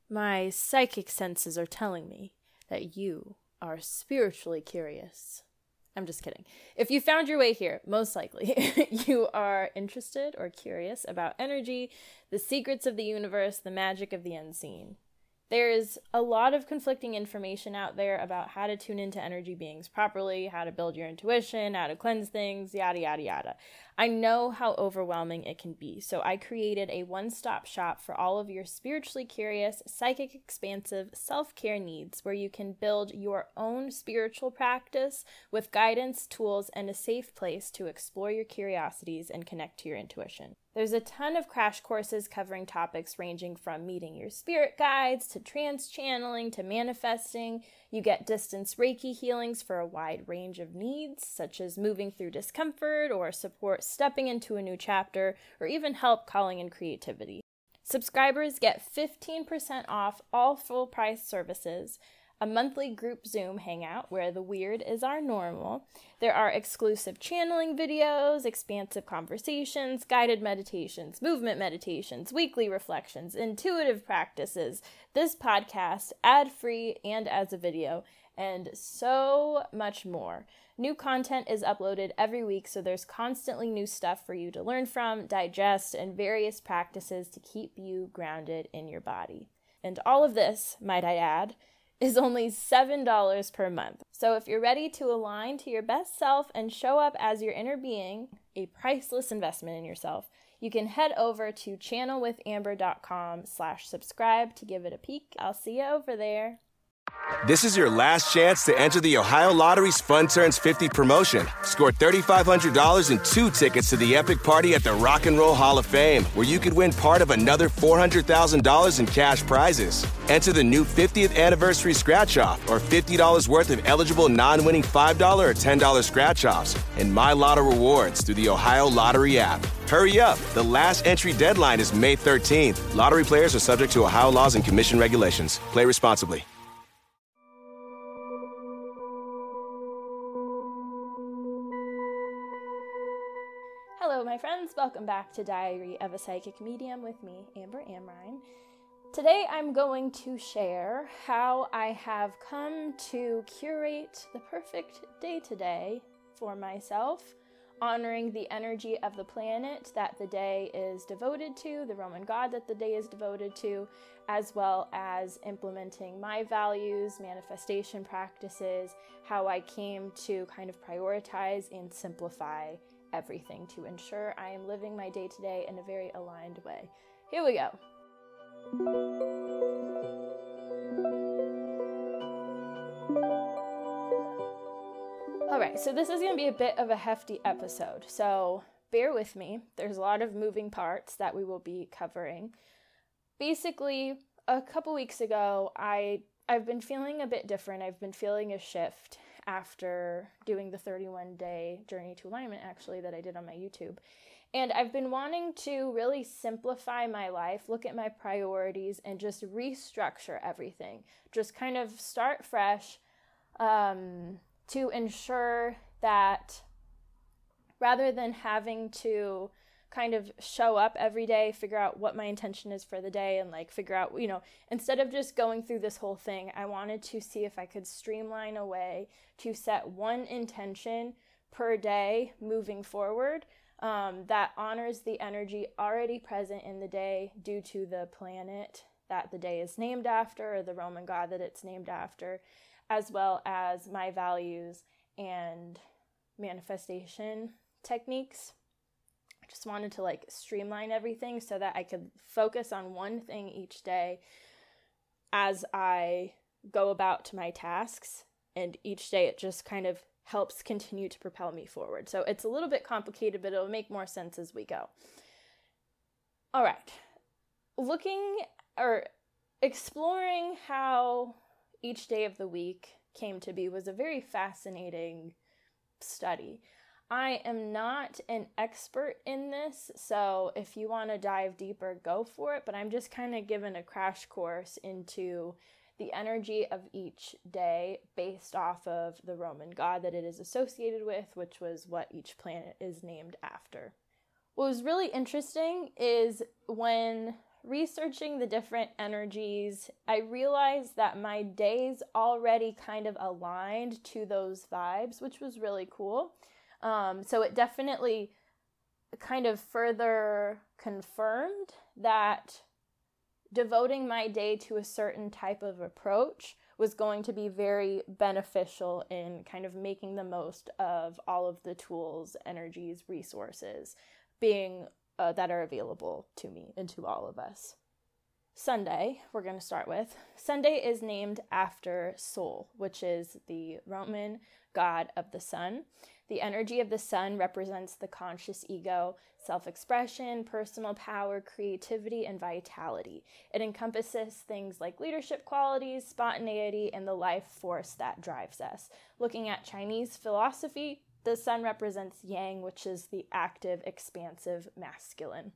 My psychic senses are telling me that you are spiritually curious. I'm just kidding. If you found your way here, most likely you are interested or curious about energy, the secrets of the universe, the magic of the unseen. There's a lot of conflicting information out there about how to tune into energy beings properly, how to build your intuition, how to cleanse things, yada, yada, yada. I know how overwhelming it can be, so I created a one-stop shop for all of your spiritually curious, psychic expansive self-care needs, where you can build your own spiritual practice with guidance, tools, and a safe place to explore your curiosities and connect to your intuition. There's a ton of crash courses covering topics ranging from meeting your spirit guides to trance channeling to manifesting. You get distance Reiki healings for a wide range of needs, such as moving through discomfort or support stepping into a new chapter, or even help calling in creativity. Subscribers get 15% off all full-price services, a monthly group Zoom hangout where the weird is our normal. There are exclusive channeling videos, expansive conversations, guided meditations, movement meditations, weekly reflections, intuitive practices, this podcast, ad-free and as a video, and so much more. New content is uploaded every week, so there's constantly new stuff for you to learn from, digest, and various practices to keep you grounded in your body. And all of this, might I add, is only $7 per month. So if you're ready to align to your best self and show up as your inner being, a priceless investment in yourself, you can head over to channelwithamber.com/subscribe to give it a peek. I'll see you over there. This is your last chance to enter the Ohio Lottery's Fun Turns 50 promotion. Score $3,500 and 2 tickets to the epic party at the Rock and Roll Hall of Fame, where you could win part of another $400,000 in cash prizes. Enter the new 50th anniversary scratch-off or $50 worth of eligible non-winning $5 or $10 scratch-offs and My Lotto rewards through the Ohio Lottery app. Hurry up. The last entry deadline is May 13th. Lottery players are subject to Ohio laws and commission regulations. Play responsibly. Hello, my friends. Welcome back to Diary of a Psychic Medium with me, Amber Amrine. Today, I'm going to share how I have come to curate the perfect day-to-day for myself, honoring the energy of the planet that the day is devoted to, the Roman god that the day is devoted to, as well as implementing my values, manifestation practices, how I came to kind of prioritize and simplify everything to ensure I am living my day-to-day in a very aligned way. Here we go. All right, so this is going to be a bit of a hefty episode, so bear with me. There's a lot of moving parts that we will be covering. Basically, a couple weeks ago, I've been feeling a bit different. I've been feeling a shift after doing the 31-day journey to alignment, actually, that I did on my YouTube. And I've been wanting to really simplify my life, look at my priorities, and just restructure everything. Just kind of start fresh to ensure that rather than having to kind of show up every day, figure out what my intention is for the day, and like figure out, instead of just going through this whole thing, I wanted to see if I could streamline a way to set one intention per day moving forward that honors the energy already present in the day due to the planet that the day is named after, or the Roman god that it's named after, as well as my values and manifestation techniques. Just wanted to streamline everything so that I could focus on one thing each day as I go about to my tasks, and each day it just kind of helps continue to propel me forward. So it's a little bit complicated, but it'll make more sense as we go. All right. Exploring how each day of the week came to be was a very fascinating study. I am not an expert in this, so if you want to dive deeper, go for it, but I'm just kind of giving a crash course into the energy of each day based off of the Roman god that it is associated with, which was what each planet is named after. What was really interesting is when researching the different energies, I realized that my days already kind of aligned to those vibes, which was really cool. So it definitely kind of further confirmed that devoting my day to a certain type of approach was going to be very beneficial in kind of making the most of all of the tools, energies, resources being that are available to me and to all of us. Sunday, we're going to start with. Sunday is named after Sol, which is the Roman god of the sun. The energy of the sun represents the conscious ego, self-expression, personal power, creativity, and vitality. It encompasses things like leadership qualities, spontaneity, and the life force that drives us. Looking at Chinese philosophy, the sun represents yang, which is the active, expansive masculine.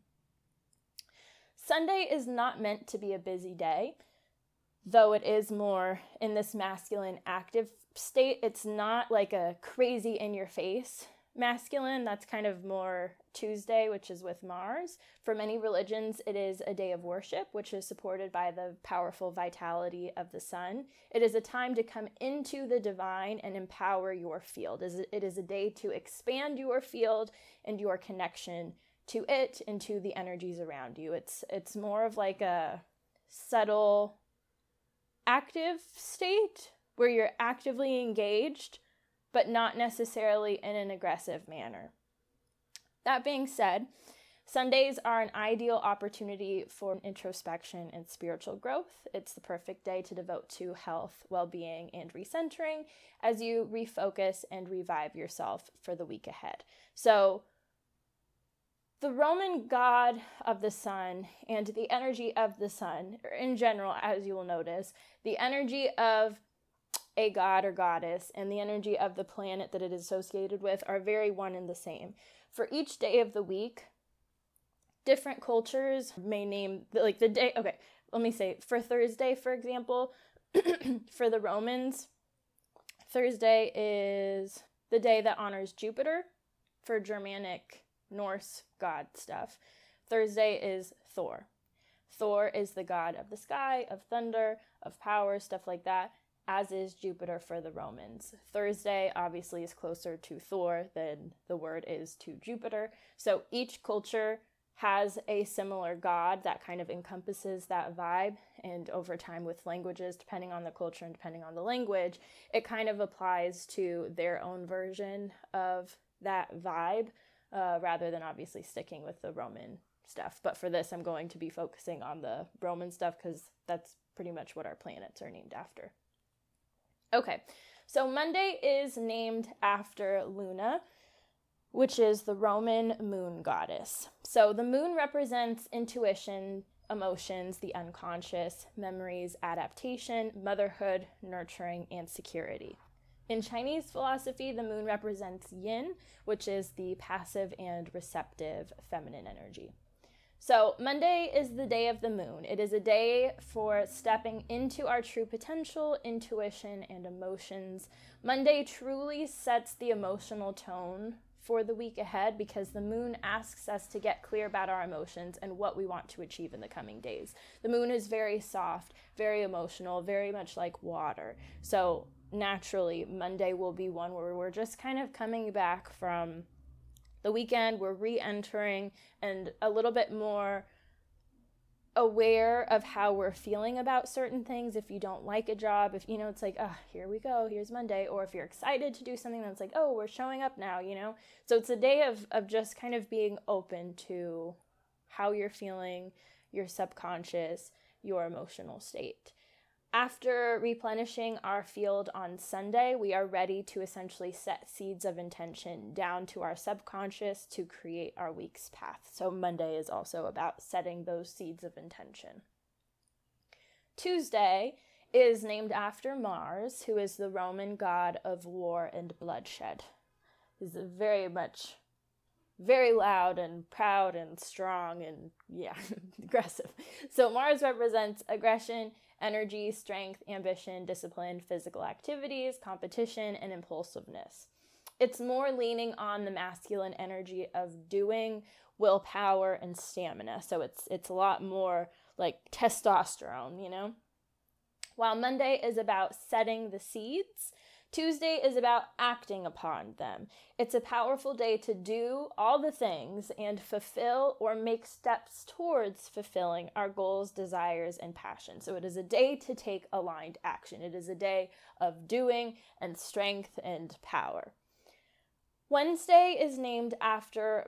Sunday is not meant to be a busy day, though it is more in this masculine active state. It's not like a crazy in-your-face masculine. That's kind of more Tuesday, which is with Mars. For many religions, it is a day of worship, which is supported by the powerful vitality of the sun. It is a time to come into the divine and empower your field. It is a day to expand your field and your connection to it and to the energies around you. It's more of like a subtle active state where you're actively engaged, but not necessarily in an aggressive manner. That being said, Sundays are an ideal opportunity for introspection and spiritual growth. It's the perfect day to devote to health, well-being, and recentering as you refocus and revive yourself for the week ahead. So, the Roman god of the sun and the energy of the sun, in general, as you will notice, the energy of a god or goddess and the energy of the planet that it is associated with are very one and the same. For each day of the week, different cultures may name, like the day, okay, let me say, for Thursday, for example, for the Romans, Thursday is the day that honors Jupiter. For Germanic Norse god stuff, Thursday is Thor. Thor is the god of the sky, of thunder, of power, stuff like that, as is Jupiter for the Romans. Thursday obviously is closer to Thor than the word is to Jupiter. So each culture has a similar god that kind of encompasses that vibe, and over time with languages, depending on the culture and depending on the language, it kind of applies to their own version of that vibe, rather than obviously sticking with the Roman stuff. But for this, I'm going to be focusing on the Roman stuff because that's pretty much what our planets are named after. Okay, so Monday is named after Luna, which is the Roman moon goddess. So the moon represents intuition, emotions, the unconscious, memories, adaptation, motherhood, nurturing, and security. In Chinese philosophy, the moon represents yin, which is the passive and receptive feminine energy. So Monday is the day of the moon. It is a day for stepping into our true potential, intuition, and emotions. Monday truly sets the emotional tone for the week ahead because the moon asks us to get clear about our emotions and what we want to achieve in the coming days. The moon is very soft, very emotional, very much like water. So naturally, Monday will be one where we're just kind of coming back from the weekend, we're re-entering and a little bit more aware of how we're feeling about certain things. If you don't like a job, if, it's like, here we go, here's Monday. Or if you're excited to do something that's like, we're showing up now, So it's a day of just kind of being open to how you're feeling, your subconscious, your emotional state. After replenishing our field on Sunday, we are ready to essentially set seeds of intention down to our subconscious to create our week's path. So Monday is also about setting those seeds of intention. Tuesday is named after Mars, who is the Roman god of war and bloodshed. He's very loud and proud and strong and, aggressive. So Mars represents aggression, energy, strength, ambition, discipline, physical activities, competition, and impulsiveness. It's more leaning on the masculine energy of doing, willpower, and stamina. So it's a lot more like testosterone, you know? While Monday is about setting the seeds, Tuesday is about acting upon them. It's a powerful day to do all the things and fulfill or make steps towards fulfilling our goals, desires, and passions. So it is a day to take aligned action. It is a day of doing and strength and power. Wednesday is named after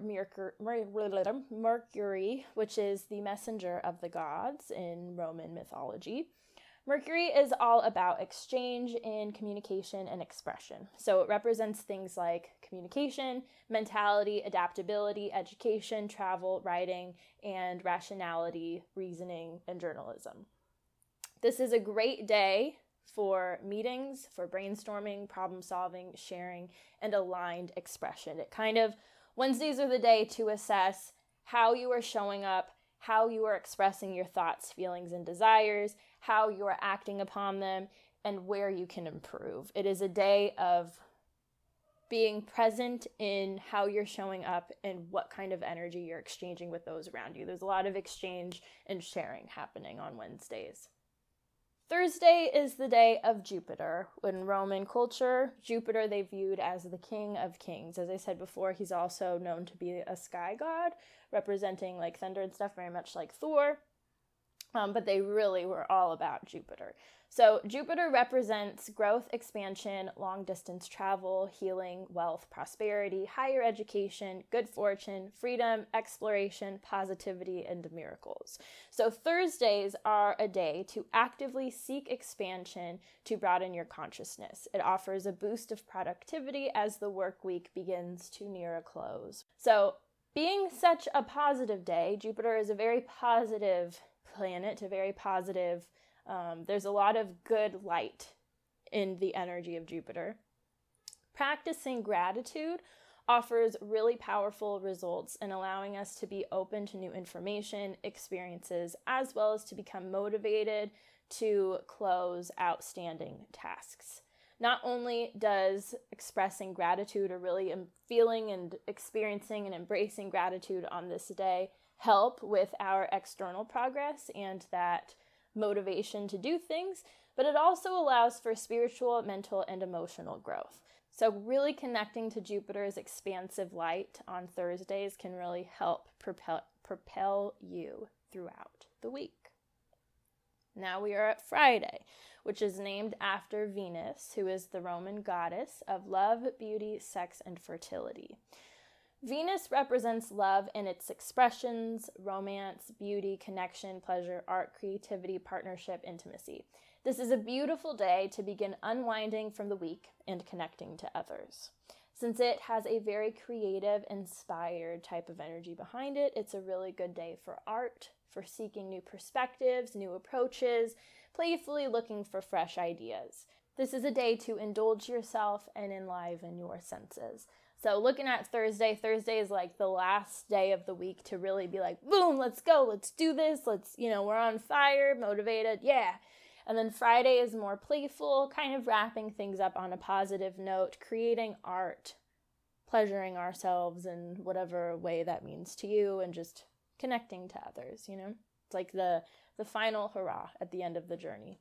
Mercury, which is the messenger of the gods in Roman mythology. Mercury is all about exchange in communication and expression. So it represents things like communication, mentality, adaptability, education, travel, writing, and rationality, reasoning, and journalism. This is a great day for meetings, for brainstorming, problem solving, sharing, and aligned expression. Wednesdays are the day to assess how you are showing up, how you are expressing your thoughts, feelings, and desires, how you are acting upon them, and where you can improve. It is a day of being present in how you're showing up and what kind of energy you're exchanging with those around you. There's a lot of exchange and sharing happening on Wednesdays. Thursday is the day of Jupiter. In Roman culture, Jupiter they viewed as the king of kings. As I said before, he's also known to be a sky god, representing like thunder and stuff, very much like Thor. But they really were all about Jupiter. So Jupiter represents growth, expansion, long-distance travel, healing, wealth, prosperity, higher education, good fortune, freedom, exploration, positivity, and miracles. So Thursdays are a day to actively seek expansion to broaden your consciousness. It offers a boost of productivity as the work week begins to near a close. So being such a positive day, Jupiter is a very positive planet, a very positive, there's a lot of good light in the energy of Jupiter. Practicing gratitude offers really powerful results in allowing us to be open to new information, experiences, as well as to become motivated to close outstanding tasks. Not only does expressing gratitude or really feeling and experiencing and embracing gratitude on this day help with our external progress and that motivation to do things, but it also allows for spiritual, mental, and emotional growth. So really connecting to Jupiter's expansive light on Thursdays can really help propel you throughout the week. Now we are at Friday, which is named after Venus, who is the Roman goddess of love, beauty, sex, and fertility. Venus represents love in its expressions, romance, beauty, connection, pleasure, art, creativity, partnership, intimacy. This is a beautiful day to begin unwinding from the week and connecting to others. Since it has a very creative, inspired type of energy behind it, it's a really good day for art, for seeking new perspectives, new approaches, playfully looking for fresh ideas. This is a day to indulge yourself and enliven your senses. So looking at Thursday is like the last day of the week to really be like, boom, let's go, let's do this, we're on fire, motivated, yeah. And then Friday is more playful, kind of wrapping things up on a positive note, creating art, pleasuring ourselves in whatever way that means to you, and just connecting to others, It's like the final hurrah at the end of the journey.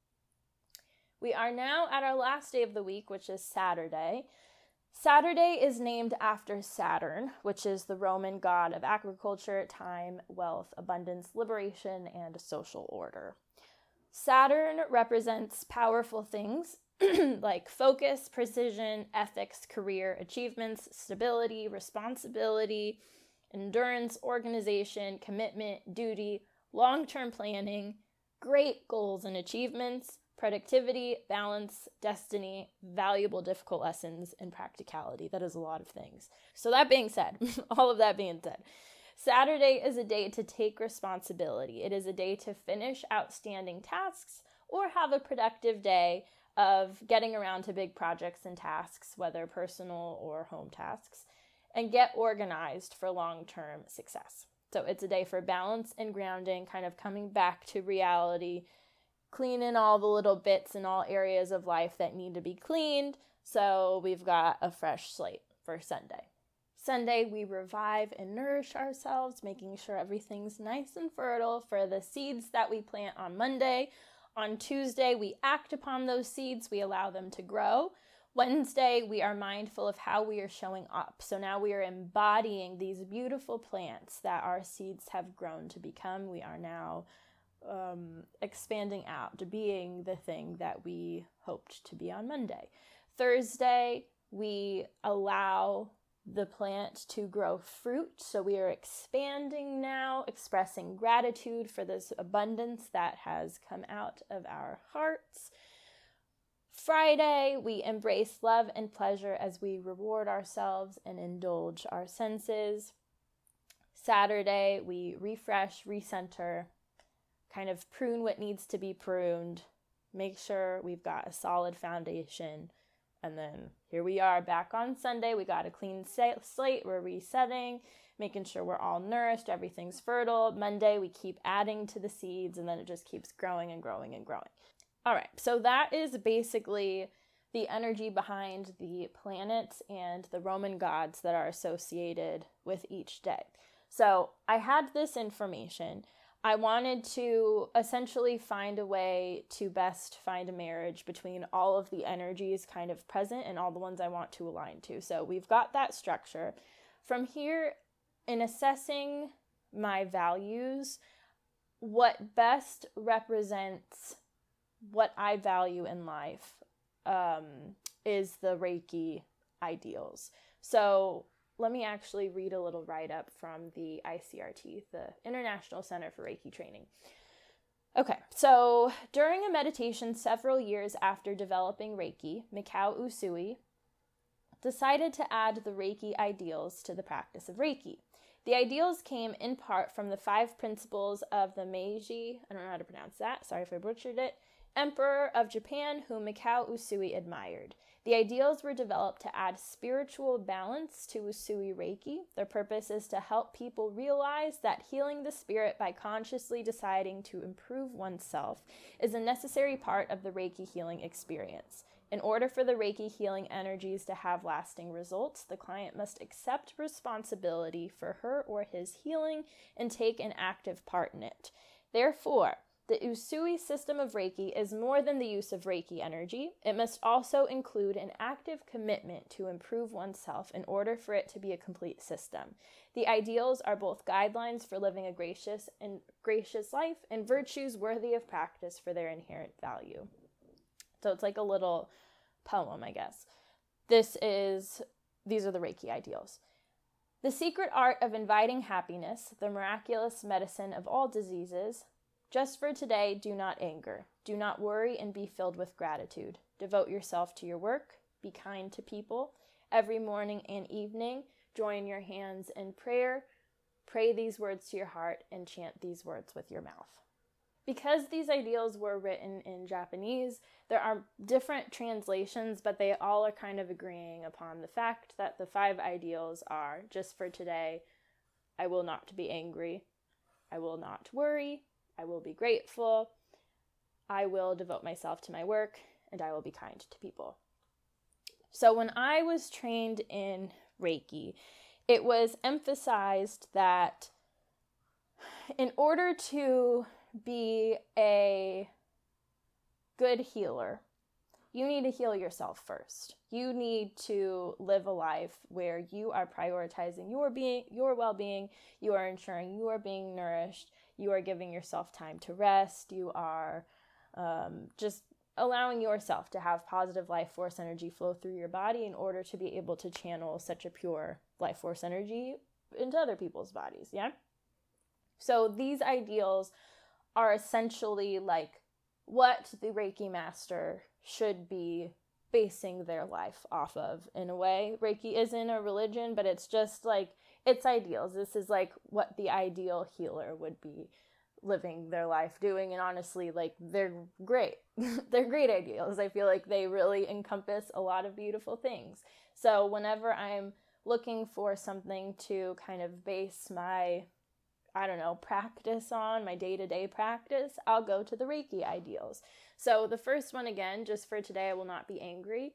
We are now at our last day of the week, which is Saturday. Saturday is named after Saturn, which is the Roman god of agriculture, time, wealth, abundance, liberation, and social order. Saturn represents powerful things like focus, precision, ethics, career, achievements, stability, responsibility, endurance, organization, commitment, duty, long-term planning, great goals and achievements, productivity, balance, destiny, valuable, difficult lessons, and practicality. That is a lot of things. So that being said, all of that being said, Saturday is a day to take responsibility. It is a day to finish outstanding tasks or have a productive day of getting around to big projects and tasks, whether personal or home tasks, and get organized for long-term success. So it's a day for balance and grounding, kind of coming back to reality, cleaning all the little bits in all areas of life that need to be cleaned, so we've got a fresh slate for Sunday. Sunday, we revive and nourish ourselves, making sure everything's nice and fertile for the seeds that we plant on Monday. On Tuesday, we act upon those seeds. We allow them to grow. Wednesday, we are mindful of how we are showing up. So now we are embodying these beautiful plants that our seeds have grown to become. We are now expanding out to being the thing that we hoped to be on Monday. Thursday, we allow the plant to grow fruit. So we are expanding now, expressing gratitude for this abundance that has come out of our hearts. Friday, we embrace love and pleasure as we reward ourselves and indulge our senses. Saturday, we refresh, recenter, kind of prune what needs to be pruned, make sure we've got a solid foundation. And then here we are back on Sunday. We got a clean slate. We're resetting, making sure we're all nourished. Everything's fertile. Monday, we keep adding to the seeds, and then it just keeps growing and growing and growing. All right, so that is basically the energy behind the planets and the Roman gods that are associated with each day. So I had this information. I wanted to essentially find a way to best find a marriage between all of the energies kind of present and all the ones I want to align to. So we've got that structure. From here, in assessing my values, what best represents what I value in life is the Reiki ideals. So let me actually read a little write-up from the ICRT, the International Center for Reiki Training. Okay, so during a meditation several years after developing Reiki, Mikao Usui decided to add the Reiki ideals to the practice of Reiki. The ideals came in part from the 5 principles of the Meiji, I don't know how to pronounce that, sorry if I butchered it, Emperor of Japan, whom Mikao Usui admired. The ideals were developed to add spiritual balance to Usui Reiki. Their purpose is to help people realize that healing the spirit by consciously deciding to improve oneself is a necessary part of the Reiki healing experience. In order for the Reiki healing energies to have lasting results, the client must accept responsibility for her or his healing and take an active part in it. Therefore, the Usui system of Reiki is more than the use of Reiki energy. It must also include an active commitment to improve oneself in order for it to be a complete system. The ideals are both guidelines for living a gracious life and virtues worthy of practice for their inherent value. So it's like a little poem, I guess. These are the Reiki ideals. The secret art of inviting happiness, the miraculous medicine of all diseases. Just for today, do not anger. Do not worry and be filled with gratitude. Devote yourself to your work. Be kind to people. Every morning and evening, join your hands in prayer. Pray these words to your heart and chant these words with your mouth. Because these ideals were written in Japanese, there are different translations, but they all are kind of agreeing upon the fact that the 5 ideals are, just for today, I will not be angry. I will not worry. I will be grateful, I will devote myself to my work, and I will be kind to people. So when I was trained in Reiki, it was emphasized that in order to be a good healer, you need to heal yourself first. You need to live a life where you are prioritizing your well-being, you are ensuring you are being nourished, you are giving yourself time to rest, you are just allowing yourself to have positive life force energy flow through your body in order to be able to channel such a pure life force energy into other people's bodies, yeah? So these ideals are essentially like what the Reiki master should be basing their life off of in a way. Reiki isn't a religion, but it's just like, it's ideals. This is like what the ideal healer would be living their life doing. And honestly, like, they're great. They're great ideals. I feel like they really encompass a lot of beautiful things. So whenever I'm looking for something to kind of base my practice on, my day-to-day practice, I'll go to the Reiki ideals. So the first one, again, just for today, I will not be angry.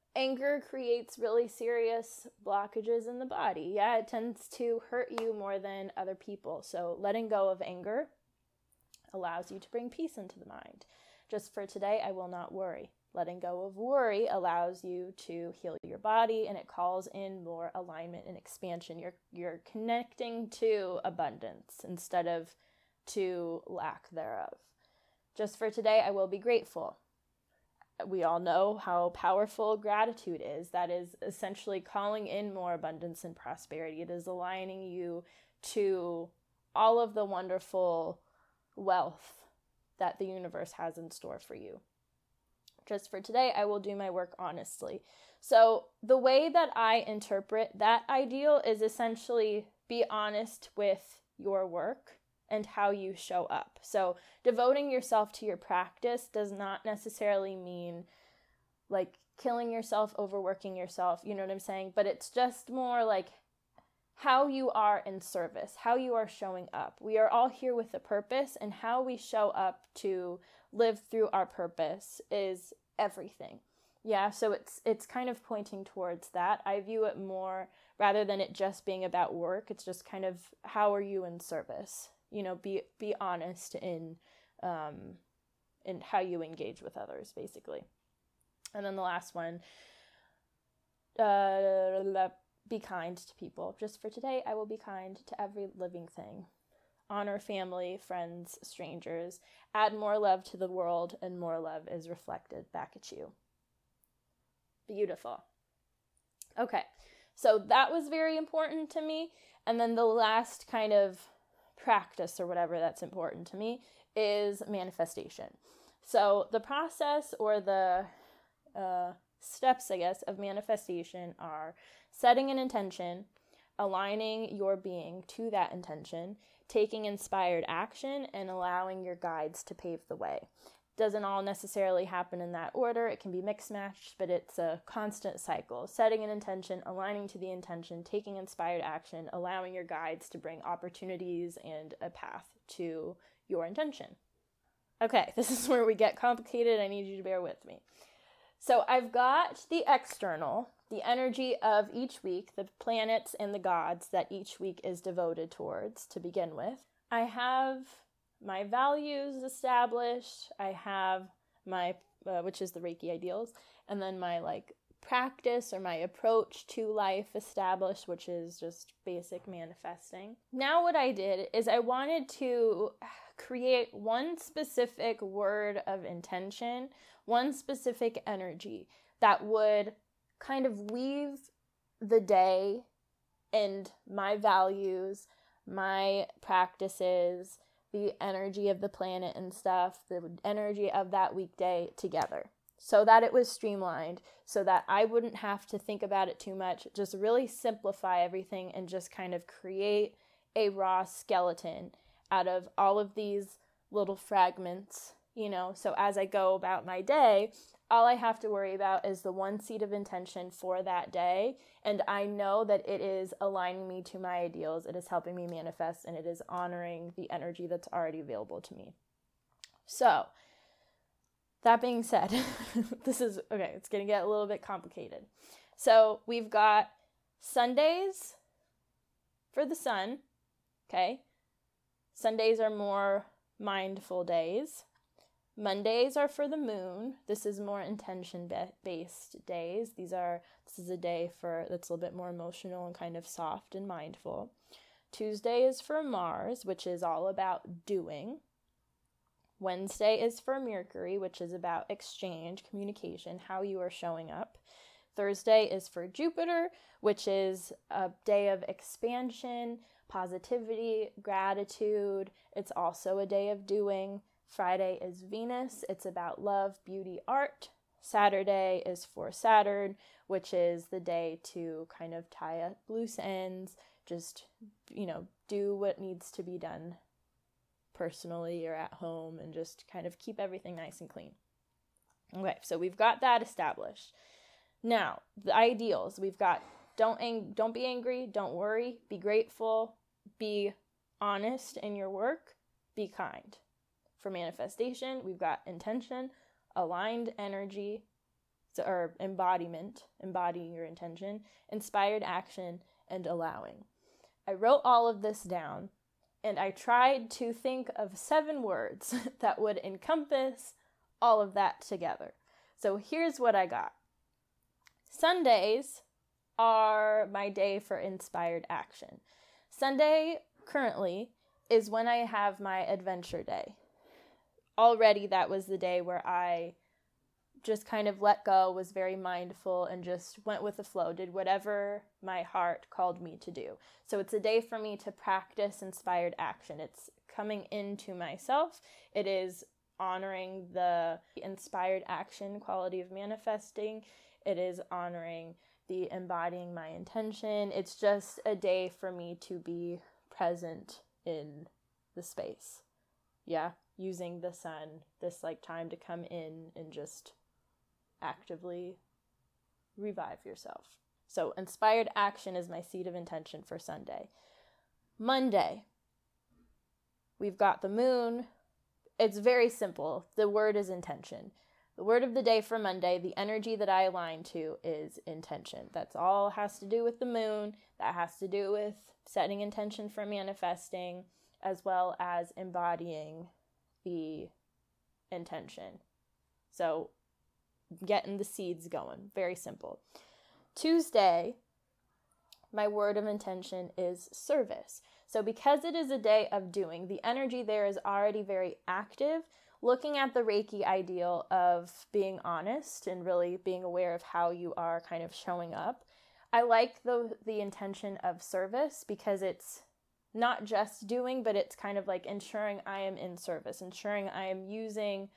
Anger creates really serious blockages in the body. Yeah, it tends to hurt you more than other people. So letting go of anger allows you to bring peace into the mind. Just for today, I will not worry. Letting go of worry allows you to heal your body, and it calls in more alignment and expansion. You're connecting to abundance instead of to lack thereof. Just for today, I will be grateful. We all know how powerful gratitude is. That is essentially calling in more abundance and prosperity. It is aligning you to all of the wonderful wealth that the universe has in store for you. Just for today, I will do my work honestly. So the way that I interpret that ideal is essentially be honest with your work and how you show up. So devoting yourself to your practice does not necessarily mean like killing yourself, overworking yourself, you know what I'm saying? But it's just more like how you are in service, how you are showing up. We are all here with a purpose, and how we show up to live through our purpose is everything. Yeah, so it's kind of pointing towards that. I view it more, rather than it just being about work, it's just kind of how are you in service? You know, be honest in how you engage with others, basically. And then the last one, be kind to people. Just for today, I will be kind to every living thing. Honor family, friends, strangers. Add more love to the world, and more love is reflected back at you. Beautiful. Okay, so that was very important to me. And then the last kind of practice or whatever that's important to me is manifestation. So the process or the steps, I guess, of manifestation are setting an intention, aligning your being to that intention, taking inspired action, and allowing your guides to pave the way. Doesn't all necessarily happen in that order. It can be mixed matched, but it's a constant cycle. Setting an intention, aligning to the intention, taking inspired action, allowing your guides to bring opportunities and a path to your intention. Okay, this is where we get complicated. I need you to bear with me. So I've got the external, the energy of each week, the planets and the gods that each week is devoted towards to begin with. I have my values established. I have my, which is the Reiki ideals, and then my like practice or my approach to life established, which is just basic manifesting. Now what I did is I wanted to create one specific word of intention, one specific energy that would kind of weave the day and my values, my practices, the energy of the planet and stuff, the energy of that weekday together, so that it was streamlined, so that I wouldn't have to think about it too much, just really simplify everything and just kind of create a raw skeleton out of all of these little fragments, you know. So as I go about my day, all I have to worry about is the one seed of intention for that day, and I know that it is aligning me to my ideals, it is helping me manifest, and it is honoring the energy that's already available to me. So, that being said, this is, okay, it's going to get a little bit complicated. So, we've got Sundays for the sun, okay? Sundays are more mindful days. Mondays are for the moon. This is more intention-based days. This is a day that's a little bit more emotional and kind of soft and mindful. Tuesday is for Mars, which is all about doing. Wednesday is for Mercury, which is about exchange, communication, how you are showing up. Thursday is for Jupiter, which is a day of expansion, positivity, gratitude. It's also a day of doing. Friday is Venus. It's about love, beauty, art. Saturday is for Saturn, which is the day to kind of tie up loose ends, just, you know, do what needs to be done personally or at home and just kind of keep everything nice and clean. Okay, so we've got that established. Now, the ideals. We've got don't be angry, don't worry, be grateful, be honest in your work, be kind. For manifestation, we've got intention, aligned energy, So, or embodiment, embodying your intention, inspired action, and allowing. I wrote all of this down, and I tried to think of 7 words that would encompass all of that together. So here's what I got. Sundays are my day for inspired action. Sunday currently is when I have my adventure day. Already that was the day where I just kind of let go, was very mindful, and just went with the flow, did whatever my heart called me to do. So it's a day for me to practice inspired action. It's coming into myself. It is honoring the inspired action quality of manifesting. It is honoring the embodying my intention. It's just a day for me to be present in the space. Yeah, using the sun, this like time to come in and just actively revive yourself. So inspired action is my seed of intention for Sunday. Monday, we've got the moon. It's very simple. The word is intention. The word of the day for Monday, the energy that I align to is intention. That's all it has to do with the moon. That has to do with setting intention for manifesting, as well as embodying the intention. So getting the seeds going. Very simple. Tuesday, my word of intention is service. So because it is a day of doing, the energy there is already very active. Looking at the Reiki ideal of being honest and really being aware of how you are kind of showing up. I like the intention of service because it's not just doing, but it's kind of like ensuring I am in service, ensuring I am using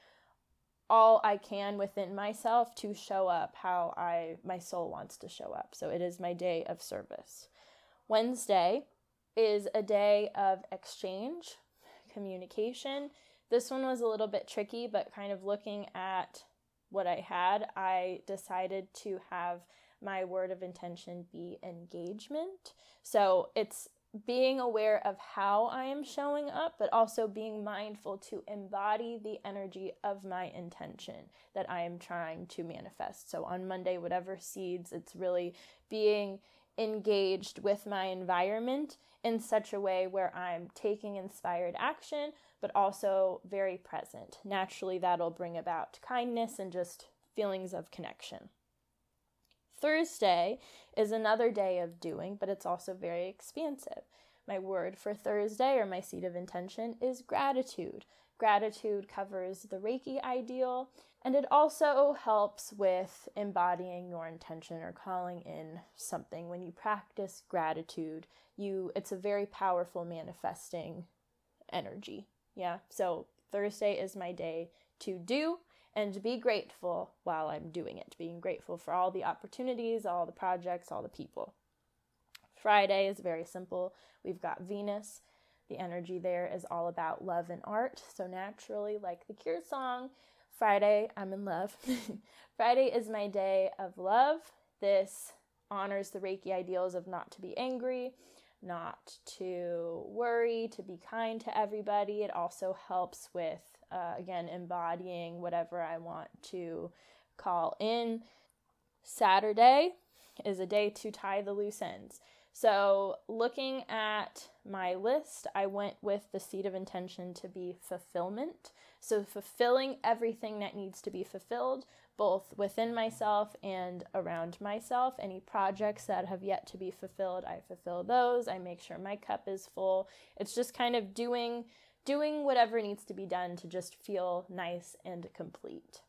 all I can within myself to show up how my soul wants to show up. So it is my day of service. Wednesday is a day of exchange, communication. This one was a little bit tricky, but kind of looking at what I had, I decided to have my word of intention be engagement. So it's being aware of how I am showing up, but also being mindful to embody the energy of my intention that I am trying to manifest. So on Monday, whatever seeds, it's really being engaged with my environment in such a way where I'm taking inspired action, but also very present. Naturally, that'll bring about kindness and just feelings of connection. Thursday is another day of doing, but it's also very expansive. My word for Thursday, or my seed of intention, is gratitude. Gratitude covers the Reiki ideal, and it also helps with embodying your intention or calling in something. When you practice gratitude, it's a very powerful manifesting energy. Yeah, so Thursday is my day to do and be grateful while I'm doing it. Being grateful for all the opportunities, all the projects, all the people. Friday is very simple. We've got Venus. The energy there is all about love and art. So naturally, like the Cure song, Friday, I'm in love. Friday is my day of love. This honors the Reiki ideals of not to be angry, not to worry, to be kind to everybody. It also helps with, again, embodying whatever I want to call in. Saturday is a day to tie the loose ends. So looking at my list, I went with the seed of intention to be fulfillment. So fulfilling everything that needs to be fulfilled, both within myself and around myself. Any projects that have yet to be fulfilled, I fulfill those. I make sure my cup is full. It's just kind of doing whatever needs to be done to just feel nice and complete.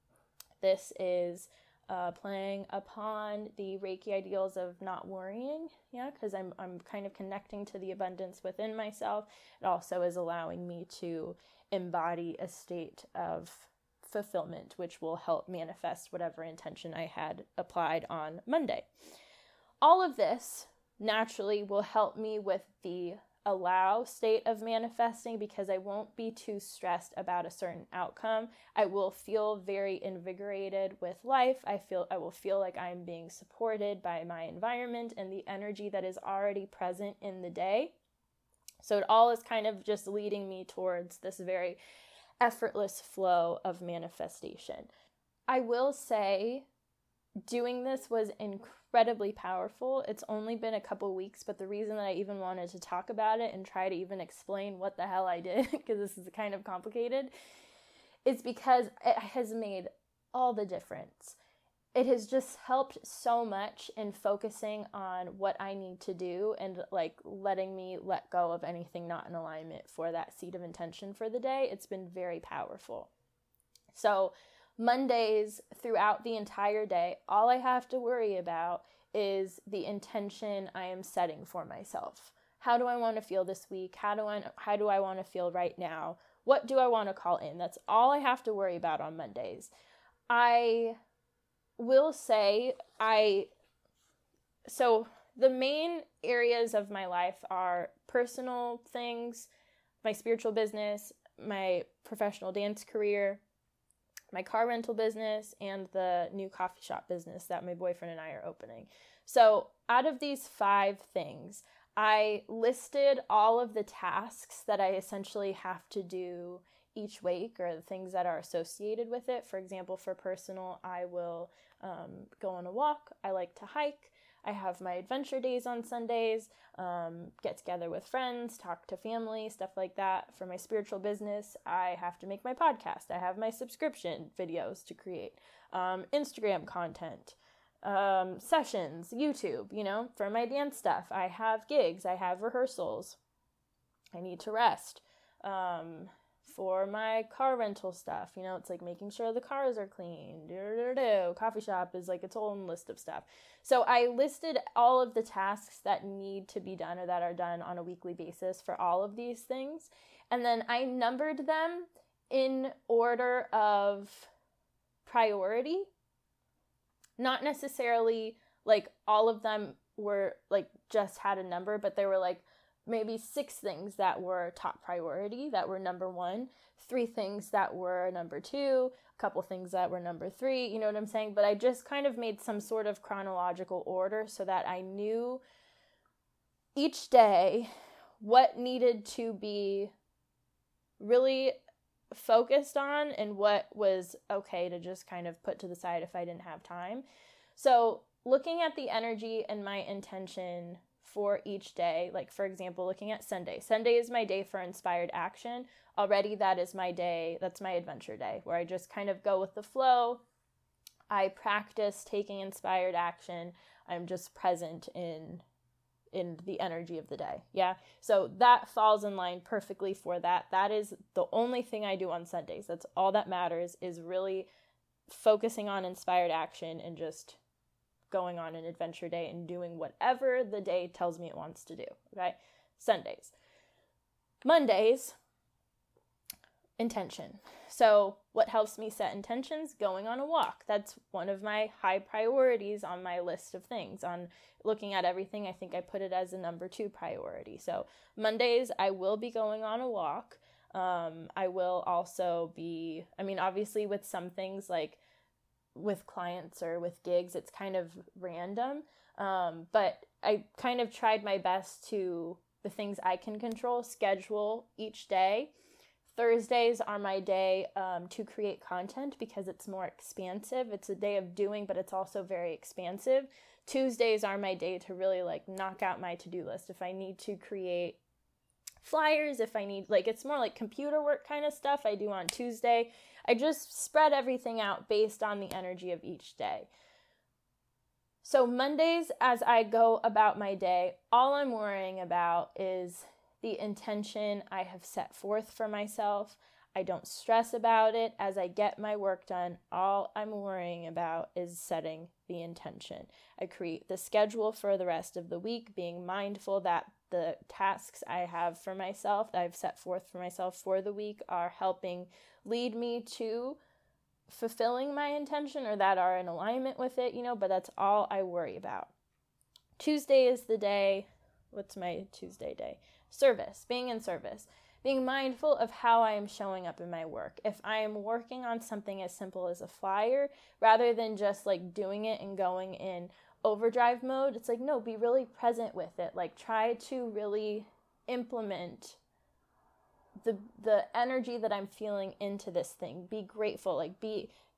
This is playing upon the Reiki ideals of not worrying, because I'm kind of connecting to the abundance within myself. It also is allowing me to embody a state of fulfillment, which will help manifest whatever intention I had applied on Monday. All of this naturally will help me with the allow state of manifesting, because I won't be too stressed about a certain outcome. I will feel very invigorated with life. I will feel like I'm being supported by my environment and the energy that is already present in the day. So it all is kind of just leading me towards this very effortless flow of manifestation. I will say doing this was incredibly powerful. It's only been a couple weeks, but the reason that I even wanted to talk about it and try to even explain what the hell I did, because this is kind of complicated, is because it has made all the difference. It has just helped so much in focusing on what I need to do and like letting me let go of anything not in alignment for that seed of intention for the day. It's been very powerful. So Mondays throughout the entire day, all I have to worry about is the intention I am setting for myself. How do I want to feel this week? How do I want to feel right now? What do I want to call in? That's all I have to worry about on Mondays. I will say so the main areas of my life are personal things, my spiritual business, my professional dance career, my car rental business, and the new coffee shop business that my boyfriend and I are opening. So out of these 5 things, I listed all of the tasks that I essentially have to do each week, or the things that are associated with it. For example, for personal, I will go on a walk. I like to hike. I have my adventure days on Sundays, get together with friends, talk to family, stuff like that. For my spiritual business, I have to make my podcast. I have my subscription videos to create, Instagram content, sessions, YouTube, For my dance stuff, I have gigs, I have rehearsals. I need to rest. For my car rental stuff, it's like making sure the cars are clean. Coffee shop is like its own list of stuff. So I listed all of the tasks that need to be done or that are done on a weekly basis for all of these things. And then I numbered them in order of priority. Not necessarily like all of them were like just had a number, but there were like maybe 6 things that were top priority, that were number 1, 3 things that were number 2, a couple things that were number 3, you know what I'm saying? But I just kind of made some sort of chronological order so that I knew each day what needed to be really focused on and what was okay to just kind of put to the side if I didn't have time. So looking at the energy and my intention for each day, like for example, looking at Sunday. Sunday is my day for inspired action. Already that is my day, that's my adventure day, where I just kind of go with the flow. I practice taking inspired action. I'm just present in the energy of the day. Yeah. So that falls in line perfectly for that. That is the only thing I do on Sundays. That's all that matters, is really focusing on inspired action and just going on an adventure day and doing whatever the day tells me it wants to do. Okay. Sundays. Mondays, intention. So what helps me set intentions? Going on a walk. That's one of my high priorities on my list of things. On looking at everything, I think I put it as a number 2 priority. So Mondays, I will be going on a walk. I will also be, obviously with some things like with clients or with gigs, it's kind of random. But I kind of tried my best to, the things I can control, schedule each day. Thursdays are my day to create content because it's more expansive. It's a day of doing, but it's also very expansive. Tuesdays are my day to really like knock out my to-do list. If I need to create flyers, if I need, like, it's more like computer work kind of stuff I do on Tuesday. I just spread everything out based on the energy of each day. So Mondays, as I go about my day, all I'm worrying about is the intention I have set forth for myself. I don't stress about it. As I get my work done, all I'm worrying about is setting the intention. I create the schedule for the rest of the week, being mindful that the tasks I have for myself, that I've set forth for myself for the week, are helping lead me to fulfilling my intention, or that are in alignment with it, but that's all I worry about. Tuesday is the day. What's my Tuesday day? Service, being in service, being mindful of how I am showing up in my work. If I am working on something as simple as a flyer, rather than just like doing it and going in overdrive mode, it's like, no, be really present with it. Like, try to really implement the energy that I'm feeling into this thing. Be grateful, like be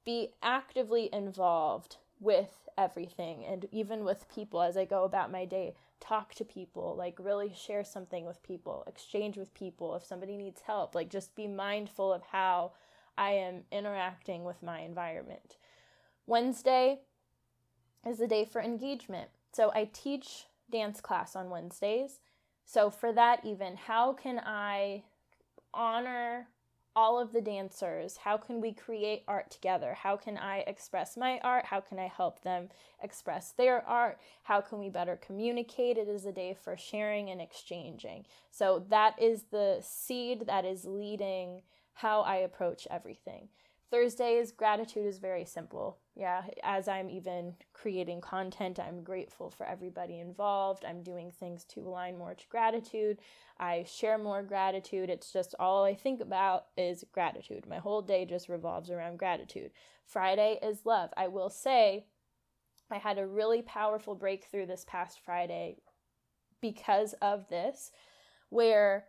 be actively involved with everything, and even with people as I go about my day. Talk to people, like really share something with people, exchange with people if somebody needs help, like just be mindful of how I am interacting with my environment. Wednesday is the day for engagement. So I teach dance class on Wednesdays. So for that, even, how can I honor all of the dancers? How can we create art together? How can I express my art? How can I help them express their art? How can we better communicate? It is a day for sharing and exchanging. So that is the seed that is leading how I approach everything. Thursdays, gratitude is very simple. Yeah, as I'm even creating content, I'm grateful for everybody involved. I'm doing things to align more to gratitude. I share more gratitude. It's just all I think about is gratitude. My whole day just revolves around gratitude. Friday is love. I will say I had a really powerful breakthrough this past Friday because of this, where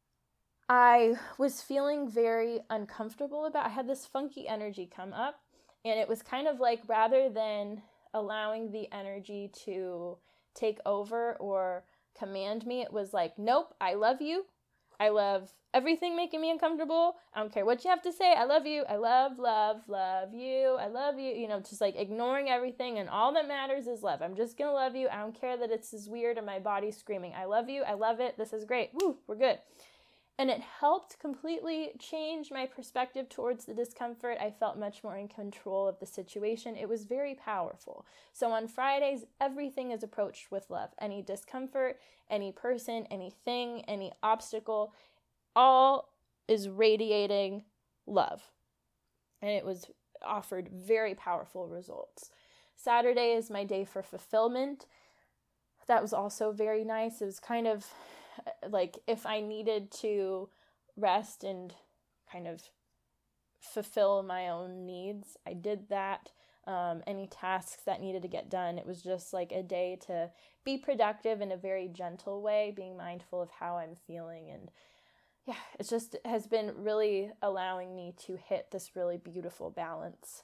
I was feeling very uncomfortable about, I had this funky energy come up, and it was kind of like, rather than allowing the energy to take over or command me, it was like, nope, I love you. I love everything making me uncomfortable. I don't care what you have to say. I love you. I love you. I love you. You know, just like ignoring everything, and all that matters is love. I'm just going to love you. I don't care that it's as weird and my body's screaming. I love you. I love it. This is great. Woo, we're good. And it helped completely change my perspective towards the discomfort. I felt much more in control of the situation. It was very powerful. So on Fridays, everything is approached with love. Any discomfort, any person, anything, any obstacle, all is radiating love. And it was offered very powerful results. Saturday is my day for fulfillment. That was also very nice. It was kind of like, if I needed to rest and kind of fulfill my own needs, I did that. Any tasks that needed to get done, it was just like a day to be productive in a very gentle way, being mindful of how I'm feeling. And yeah, it just has been really allowing me to hit this really beautiful balance.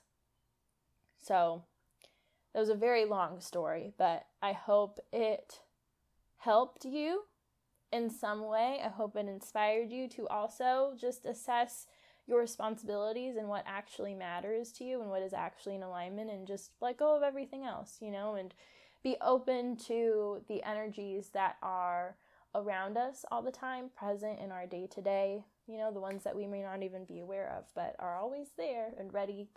So that was a very long story, but I hope it helped you in some way. I hope it inspired you to also just assess your responsibilities and what actually matters to you and what is actually in alignment, and just let go of everything else, you know, and be open to the energies that are around us all the time, present in our day-to-day, you know, the ones that we may not even be aware of, but are always there and ready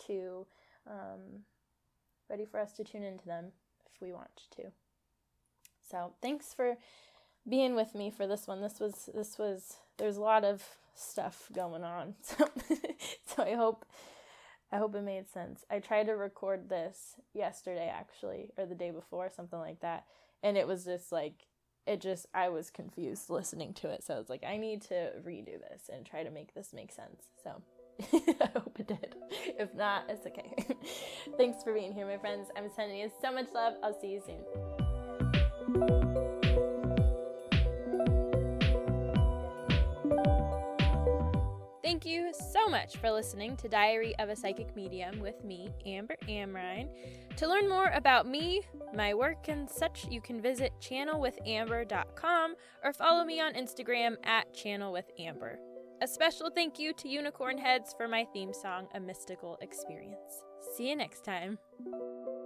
for us to tune into them if we want to. So thanks for being with me for this one. This was there's a lot of stuff going on. So I hope it made sense. I tried to record this yesterday, actually, or the day before, something like that. And it was just like, I was confused listening to it. So I was like, I need to redo this and try to make this make sense. So I hope it did. If not, it's okay. Thanks for being here, my friends. I'm sending you so much love. I'll see you soon. Thank you so much for listening to Diary of a Psychic Medium with me, Amber Amrine. To learn more about me, my work, and such, you can visit channelwithamber.com or follow me on Instagram at channelwithamber. A special thank you to Unicorn Heads for my theme song, A Mystical Experience. See you next time.